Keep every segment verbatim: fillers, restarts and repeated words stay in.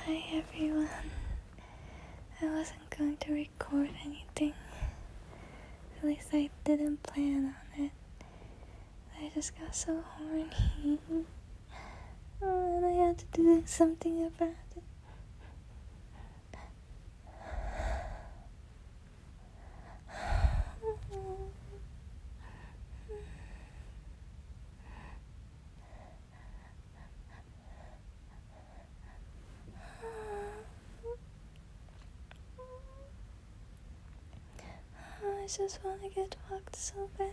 Hi everyone. I wasn't going to record anything. At least I didn't plan on it. I just got so horny. Oh, and I had to do something about it. I just want to get fucked so bad.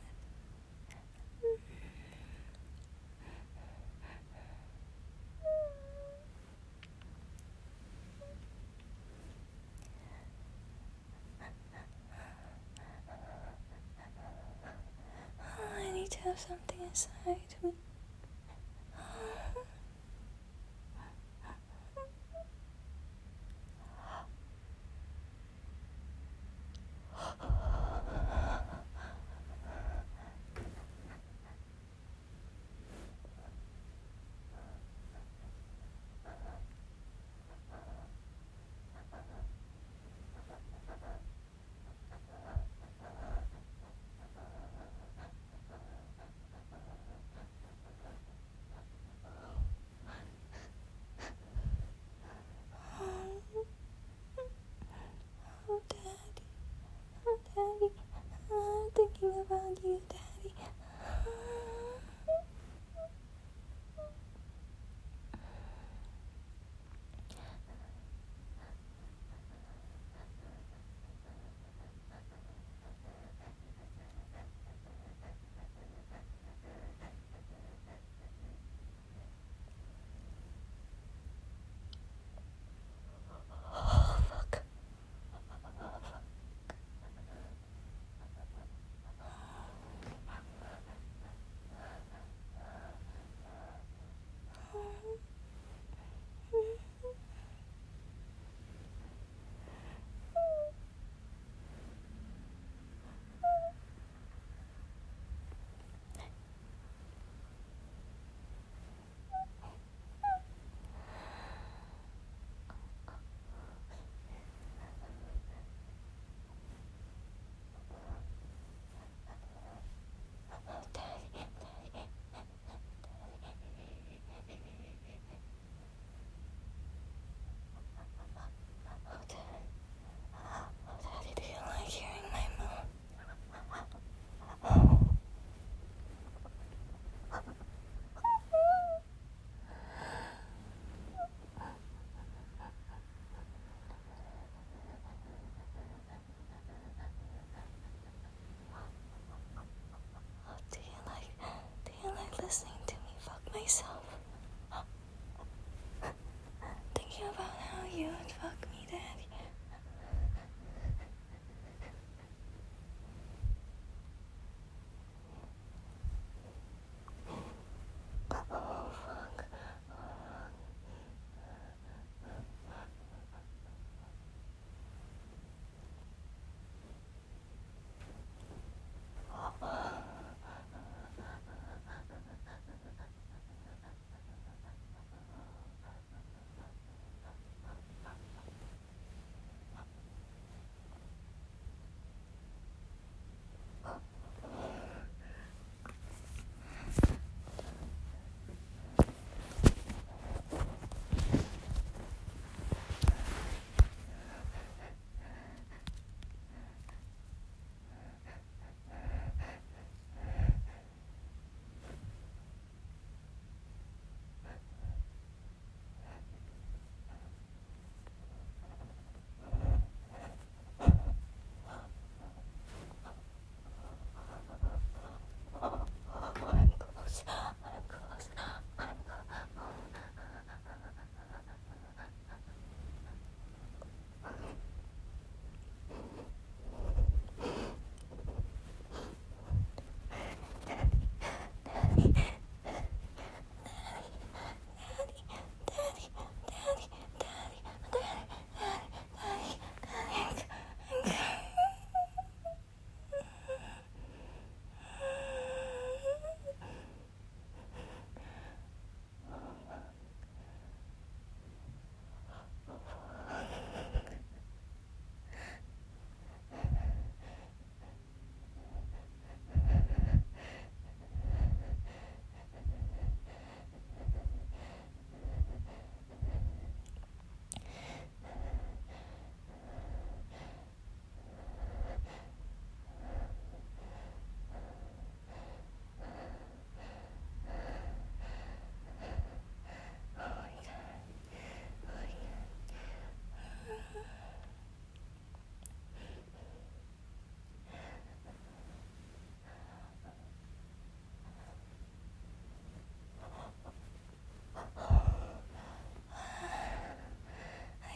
Oh, I need to have something inside me.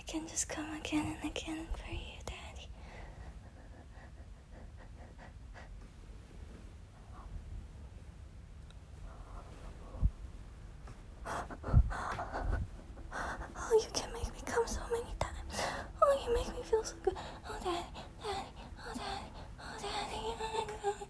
can just come again and again for you, Daddy. Oh, you can make me come so many times. Oh, you make me feel so good. Oh, Daddy, Daddy, oh, Daddy, oh, Daddy, I'm coming, I'm coming.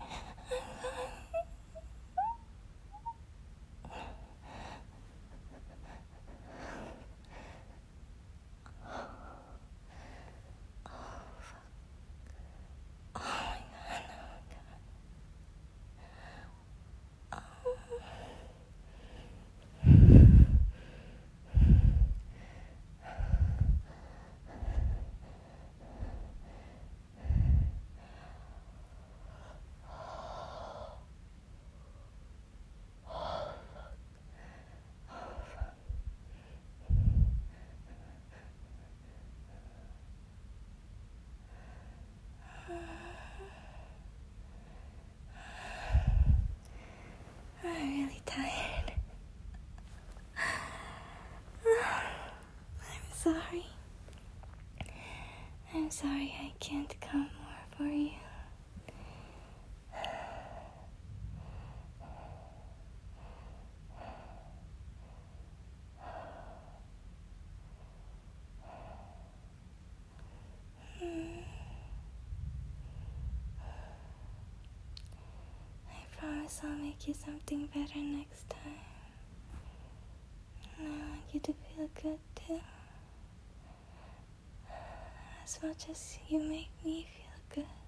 I'm really tired. I'm sorry. I'm sorry I can't come more for you. I promise I'll make you something better next time. And I want you to feel good too. As much as you make me feel good.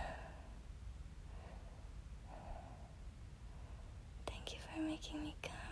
Thank you for making me come.